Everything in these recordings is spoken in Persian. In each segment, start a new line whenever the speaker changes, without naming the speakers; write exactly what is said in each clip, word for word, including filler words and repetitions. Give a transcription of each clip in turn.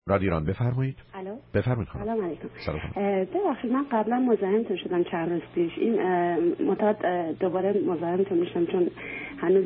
رادیو ایران بفرمایید.
الو
بفرمایید خانم.
سلام علیکم.
سلام.
ببخشید من قبلا مزاحمتون شدم چند روز پیش. این مدت دوباره مزاحمتون میشم چون هنوز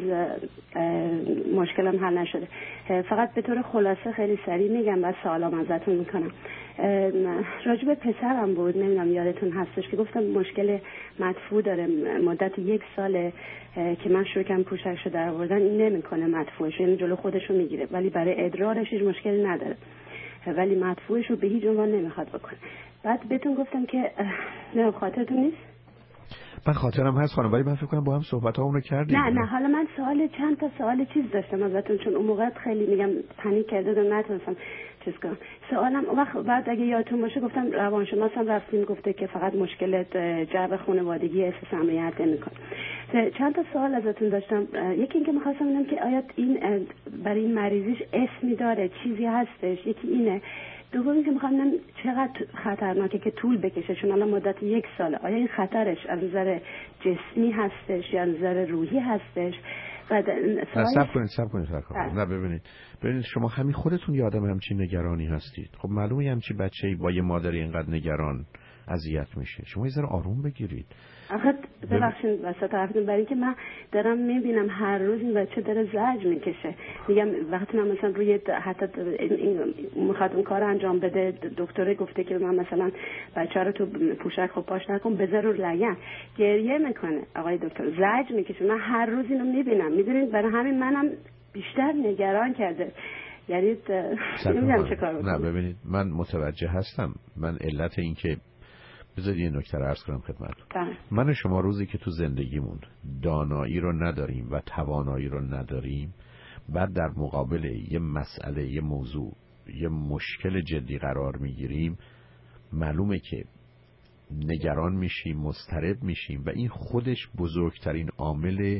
مشکلم حل نشده. فقط به طور خلاصه خیلی سریع میگم و سوالام ازتون میکنم. راجب پسرم بود، نمیدونم یادتون هستش که گفتم مشکل مدفوع داره، مدت یک ساله که من شروع کردم پوشکشو در آوردن، این نمیکنه مدفوعش، یعنی جلو خودشو میگیره ولی برای ادرارش هیچ مشکلی نداره، ولی مدفوعش رو به هیچ عنوان نمیخواد بکنه. بعد بهتون گفتم که نه خاطرتون نیست؟
من خاطرم هست خانم، ولی من فکر کنم با هم صحبت هامون رو کردیم.
نه نه حالا من سوال چند تا سوال چیز داشتم ازتون، چون اون موقع خیلی میگم پنیک کرده بودم نتونستم چیز کنم. سوالم وقت بعد اگه یادتون باشه گفتم روانشناسم رفتیم گفته که فقط مشکل جو خانوادگی احساس امنیت نمیکنه. چند تا سوال ازتون داشتم. یکی اینکه می‌خواستم ببینم که آیا این برای این مریضیش اسمی داره، چیزی هستش؟ یکی اینه. دومی که میخوام ببینم چقدر خطرناکه که طول بکشه، چون الان مدت یک ساله. آیا این خطرش از نظر جسمی هستش یا از نظر روحی هستش؟ بعد
سوال صبر کنید صبر کنید نه ببینید ببینید شما همین خودتون یه آدم همچین نگرانی هستید. خب معلومه همچین بچه‌ای با یه مادری اینقدر نگران اذیت میشه. شما یه ذره آروم بگیرید.
آخه ببخشید وسط حرفتون، برای که من دارم میبینم هر روز این بچه داره زجر میکشه. میگم وقتی من مثلا روی حتی میخواد اون کار انجام بده، دکتر گفته که من مثلا بچه رو تو پوشک خب پاش نکن، بذار رو لگن، گریه میکنه آقای دکتر، زجر میکشه. من هر روز اینو میبینم. میدونید برای همین منم بیشتر نگران کرده. یعنی نمیدونم چه کار بکنم.
نه ببینید من متوجه هستم. من علت این که بذارید یه نکته رو عرض کنم خدمتتون. من و شما روزی که تو زندگیمون دانایی رو نداریم و توانایی رو نداریم، بعد در مقابل یه مسئله، یه موضوع، یه مشکل جدی قرار میگیریم، معلومه که نگران میشیم، مضطرب میشیم و این خودش بزرگترین عامل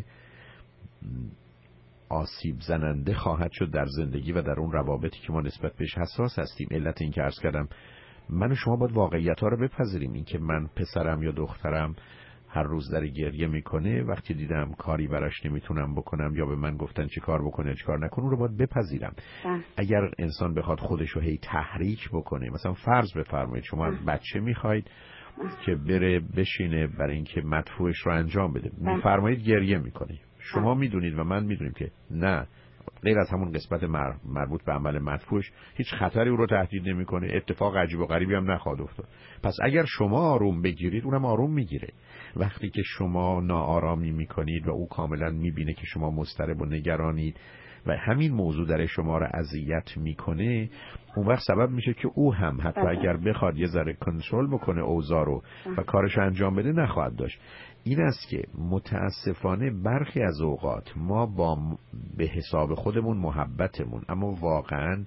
آسیب زننده خواهد شد در زندگی و در اون روابطی که ما نسبت بهش حساس هستیم. علت این که عرض کردم من و شما باید واقعیت ها رو بپذیریم. این که من پسرم یا دخترم هر روز در گریه میکنه، وقتی دیدم کاری براش نمیتونم بکنم یا به من گفتن چه کار بکنه چه کار نکنه، اون رو باید بپذیرم. اه. اگر انسان بخواد خودش رو هی تحریک بکنه، مثلا فرض بفرمایید شما از بچه میخواید که بره بشینه برای اینکه مدفوعش رو انجام بده، میفرمایید گریه میکنه، شما میدونید و من میدونیم که نه، غیر از همون قسمت مربوط به عمل مدفوعش هیچ خطری او رو تهدید نمیکنه، اتفاق عجیب و غریبی هم نخواهد افتاد. پس اگر شما آروم بگیرید اونم آروم میگیره. وقتی که شما ناآرامی میکنید و او کاملا میبینه که شما مضطرب و نگرانید و همین موضوع در شما رو اذیت میکنه، اون وقت سبب میشه که او هم حتی اگر بخواد یه ذره کنترل بکنه اوضاع رو و کارش انجام بده نخواهد داشت. این است که متاسفانه برخی از اوقات ما با به حساب خودمون محبتمون، اما واقعا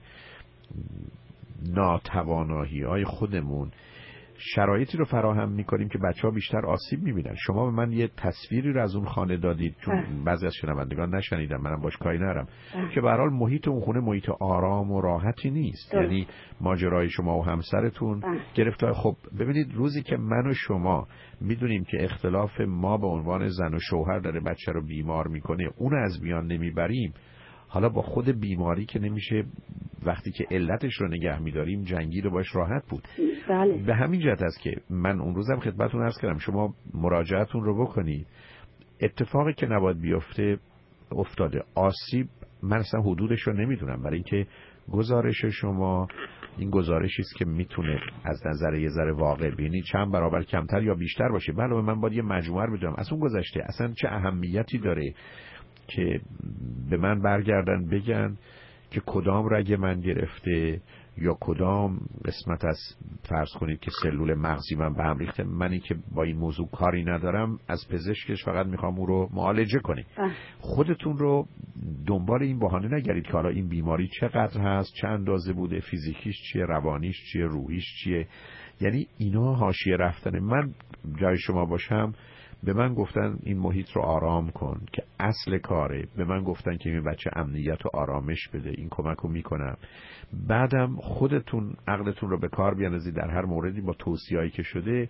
ناتوانایی های خودمون شرایطی رو فراهم میکنیم که بچه ها بیشتر آسیب میبینن. شما به من یه تصویری رو از اون خانه دادید، چون بعضی از شنوندگان نشنیدم، منم باش کاری ندارم، که به هر حال محیط اون خونه محیط آرام و راحتی نیست. ده. یعنی ماجرای شما و همسرتون گرفتار. خب ببینید روزی که من و شما میدونیم که اختلاف ما به عنوان زن و شوهر داره بچه رو بیمار میکنه، اون از میان نمیبریم، حالا با خود بیماری که نمیشه وقتی که علتش رو نگه میداریم جنگی رو باش راحت بود.
بله.
به همین جهت است که من اون روزم خدمتتون عرض کردم شما مراجعتون رو بکنید. اتفاقی که نباید بیفته افتاده. آسیب من اصلا حدودش رو نمیدونم، برای اینکه گزارش شما این گزارشی است که میتونه از نظر یه ذره واقع بینی چند برابر کمتر یا بیشتر باشه. بله من باید یه مجموعه رو بدونم از اون گذشته اصلا چه اهمیتی داره که به من برگردن بگن که کدام رگ من گرفته یا کدام قسمت از فرض کنید که سلول مغزی من به هم ریخته. منی که با این موضوع کاری ندارم از پزشکش فقط میخوام او رو معالجه کنید. خودتون رو دنبال این بهانه نگرید که حالا این بیماری چقدر هست، چه اندازه بوده، فیزیکیش چیه، روانیش چیه، روحیش چیه. یعنی اینا حاشیه رفتنه. من جای شما باشم به من گفتن این محیط رو آرام کن که اصل کاره، به من گفتن که این بچه امنیت و آرامش بده، این کمک رو میکنم. بعدم خودتون عقلتون رو به کار بیاندازید در هر موردی با توصیه‌ای که شده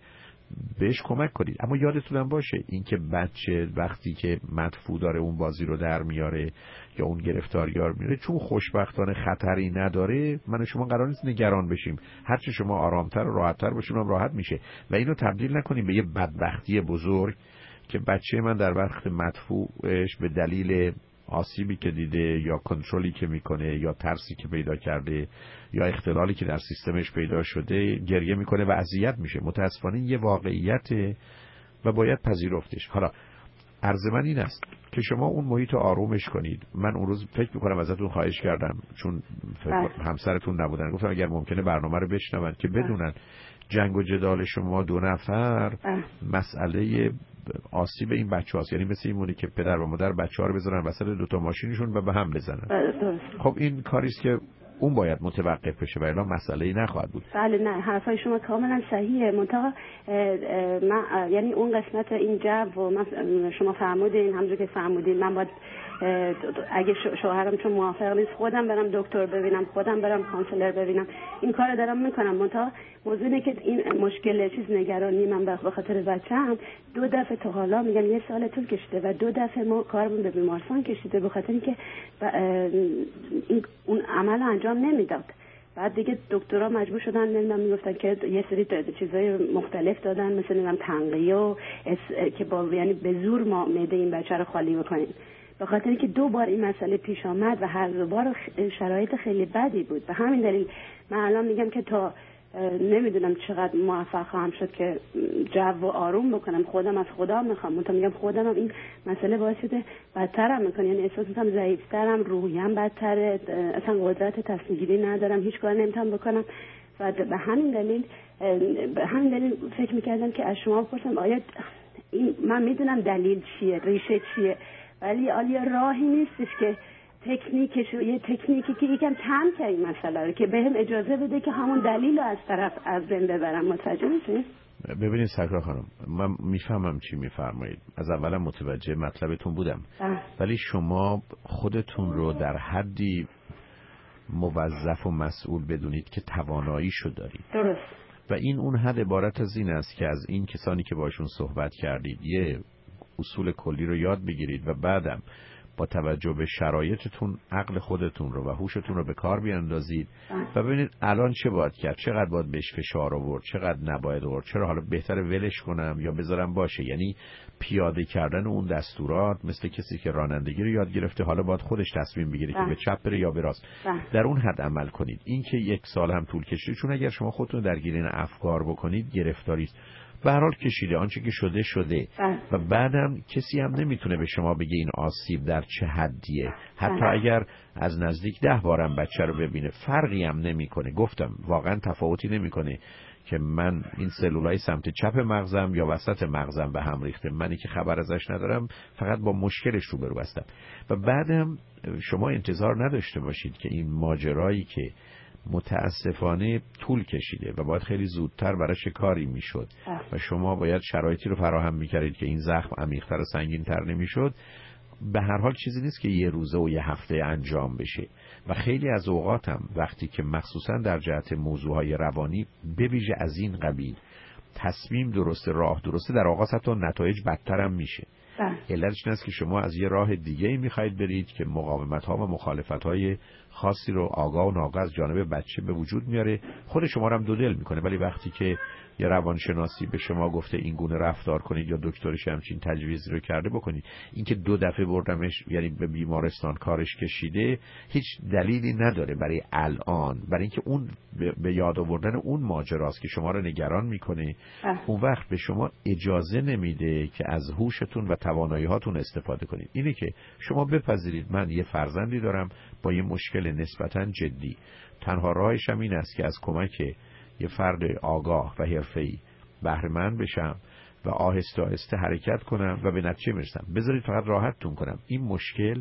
بهش کمک کنید. اما یادتونم باشه اینکه بچه وقتی که مدفوع داره اون بازی رو در میاره یا اون گرفتاریار میاره، چون خوشبختانه خطری نداره، من و شما قرار نیست نگران بشیم. هرچی شما آرامتر و راحتتر باشیم هم راحت میشه و اینو تبدیل نکنیم به یه بدبختی بزرگ که بچه من در وقت مدفوعش به دلیل آسیبی که دیده یا کنترلی که میکنه یا ترسی که پیدا کرده یا اختلالی که در سیستمش پیدا شده گریه میکنه و اذیت میشه. متاسفانه یه واقعیت و باید پذیرفتش. حالا عرض من این است که شما اون محیط آرومش کنید. من اون روز فکر میکنم ازتون خواهش کردم، چون همسرتون نبودن، گفتم اگر ممکنه برنامه رو بشنون که بدونن جنگ و جدال شما دو نفر مسئله آسیب این بچه هاست. یعنی مثل این مونی که پدر و مادر بچه ها رو بذارن وسط دوتا ماشینشون و به هم بزنن. خب این کاریست که اون باید متوقف بشه و الا مسئله‌ای نخواهد بود.
بله، نه حرفای شما کاملا صحیحه. منتها من یعنی اون قسمت این جو و من شما فرمودین، همونجور که فرمودین من باید اگه شوهرم چون موافق نیست خودم برم دکتر ببینم، خودم برم کانسلر ببینم، این کارو دارم میکنم. منتها موضوع اینه که این مشکل چیز نگرانی من به خاطر بچه‌م دو دفعه تا حالا میگم یه سال طول کشیده و دو دفعه ما کارمون به بیمارستان کشیده به خاطر اینکه این اون عمل انجام نمیداد. بعد دیگه دکترها مجبور شدن نمیدونم میگفتن که یه سری چیزای مختلف دادن، مثلا نمیدونم تنقیه و که با یعنی به زور ما معده این بچه رو خالی بکنیم. به خاطر اینکه دو بار این مسئله پیش آمد و هر دو بار شرایط خیلی بدی بود. به همین دلیل من الان میگم که تا نمیدونم چقدر موفق خواهم شد که جو آروم بکنم. خودم از خدا میخوام، منتها میگم خودم هم این مسئله باعث شده بدترم میکنه. یعنی احساس میکنم ضعیفترم، روحیم بدتره، اصلا قدرت تصمیم گیری ندارم، هیچ کار نمیتونم بکنم و به همین دلیل به همین دلیل فکر میکردم که از شما بپرسم آیا این من میدونم دلیل چیه، ریشه چیه، ولی آیا راهی نیستش که تکنیکش یه تکنیکی که یکم کم کنه این مسئله رو که بهم اجازه بده که همون دلیل رو از طرف از بین ببرم. متوجه میشید؟
ببینید سکرا خانم، من میفهمم چی میفرمایید، از اولا متوجه مطلبتون بودم اه. ولی شما خودتون رو در حدی موظف و مسئول بدونید که تواناییشو دارید.
درست.
و این اون حد عبارت از این است که از این کسانی که باشون صحبت کردید یه اصول کلی رو یاد بگیرید و بعدم با توجه به شرایطتون عقل خودتون رو و هوشتون رو به کار بیاندازید و ببینید الان چه باید کرد، چقدر باید بهش فشار آورد، چقدر نباید آورد، چرا حالا بهتره ولش کنم یا بذارم باشه. یعنی پیاده کردن اون دستورات مثل کسی که رانندگی رو یاد گرفته حالا باید خودش تصمیم بگیره که به چپ بره یا به راست. در اون حد عمل کنید. این که یک سال هم طول کشید، چون اگر شما خودتون درگیر این افکار بکنید گرفتاری است. به هر حال کشیده، آنچه که شده شده و بعدم کسی هم نمیتونه به شما بگه این آسیب در چه حدیه. حتی اگر از نزدیک ده بارم بچه رو ببینه فرقی هم نمیکنه. گفتم واقعا تفاوتی نمیکنه که من این سلولای سمت چپ مغزم یا وسط مغزم به هم ریخته، منی که خبر ازش ندارم فقط با مشکلش روبرو هستم. و بعدم شما انتظار نداشته باشید که این ماجرایی که متاسفانه طول کشیده و باید خیلی زودتر براش کاری میشد و شما باید شرایطی رو فراهم میکردید که این زخم عمیق‌تر و سنگین‌تر نمیشد، به هر حال چیزی نیست که یه روزه و یه هفته انجام بشه. و خیلی از اوقاتم وقتی که مخصوصا در جهت موضوعهای روانی به ویژه از این قبیل تصمیم درسته، راه درسته، در آغاز حتی نتایج بدتر هم میشه. علتش این است که شما از یه راه دیگه میخواید برید که مقاومت‌ها و مخالفت‌های خاصی رو آگاه و ناآگاه از جانب بچه به وجود میاره، خود شما رو هم دو دل میکنه. ولی وقتی که یه روانشناسی به شما گفته این گونه رفتار کنید یا دکترش همچین تجویزی رو کرده بکنید، اینکه دو دفعه بردمش یعنی به بیمارستان کارش کشیده هیچ دلیلی نداره برای الان، برای اینکه اون به یاد آوردن اون ماجراست که شما رو نگران میکنه. اون وقت به شما اجازه نمیده که از هوشتون و توانایی‌هاتون استفاده کنید. اینه که شما بپذیرید من یه فرزندی دارم با یه مشکل نسبتاً جدی، تنها راهش هم این است که از کمک یه فرد آگاه و حرفه‌ای بهره مند بشم و آهسته آهسته حرکت کنم و به نتیجه برسم. بذارید فقط راحتتون کنم، این مشکل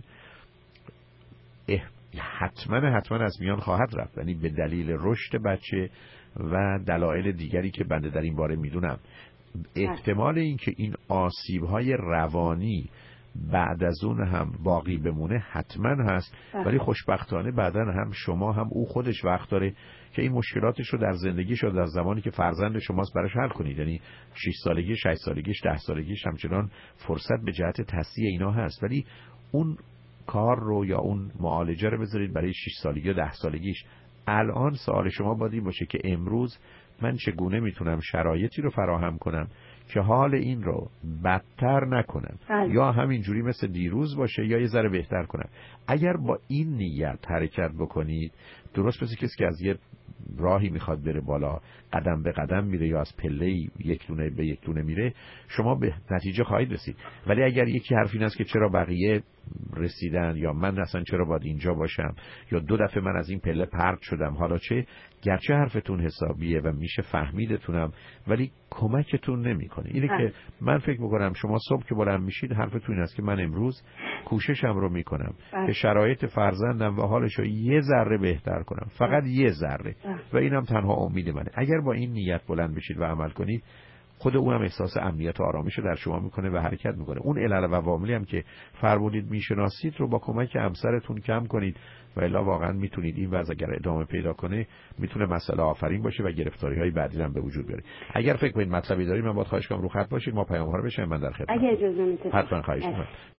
حتما حتما از میان خواهد رفت، یعنی به دلیل رشد بچه و دلایل دیگری که بنده در این باره میدونم. احتمال این که این آسیب‌های روانی بعد از اون هم باقی بمونه حتما هست. ولی خوشبختانه بعداً هم شما هم او خودش وقت داره که این مشکلاتش رو در زندگیش و در زمانی که فرزند شماست براش حل کنید. یعنی شش سالگی، شش سالگیش، ده سالگیش همچنان فرصت به جهت تصحیح اینا هست. ولی اون کار رو یا اون معالجه رو بذارید برای شش سالگی و ده سالگیش. الان سوال شما باید این باشه که امروز من چگونه میتونم شرایطی رو فراهم کنم که حال این رو بدتر نکنم
بله.
یا همینجوری مثل دیروز باشه یا یه ذره بهتر کنم. اگر با این نیت حرکت بکنید، درست مثل کسی که از یه راهی میخواد بره بالا، قدم به قدم میره یا از پله یک دونه به یک دونه میره، شما به نتیجه خواهید رسید. ولی اگر یکی حرف این است که چرا بقیه رسیدن یا من اصلا چرا باید اینجا باشم یا دو دفعه من از این پله پرت شدم، حالا چه؟ گرچه حرفتون حسابیه و میشه فهمیدتونم ولی کمکتون نمیکنه. اینه که من فکر میکنم شما صبح که بلند میشید حرفتون این است که من امروز کوششم رو میکنم که شرایط فرزندم و حالش رو یه ذره بهتر کنم، فقط یه ذره، و اینم تنها امید منه. اگر با این نیت بلند بشید و عمل کنید، خود اونم احساس امنیت و آرامش رو در شما میکنه و حرکت میکنه. اون علل و عواملی هم که فرمودید میشناسید رو با کمک همسرتون کم کنید و الا واقعا میتونید این وضع اگر ادامه پیدا کنه میتونه مسئله آفرین باشه و گرفتاری های بعدی هم به وجود بیاره. اگر فکر کنید مطلبی دارید من باید خواهش کنم رو خط باشید، ما پیام ها رو بشیم، من در خدمت.
اگه اجازه میدید
حتما خواهش میکنم.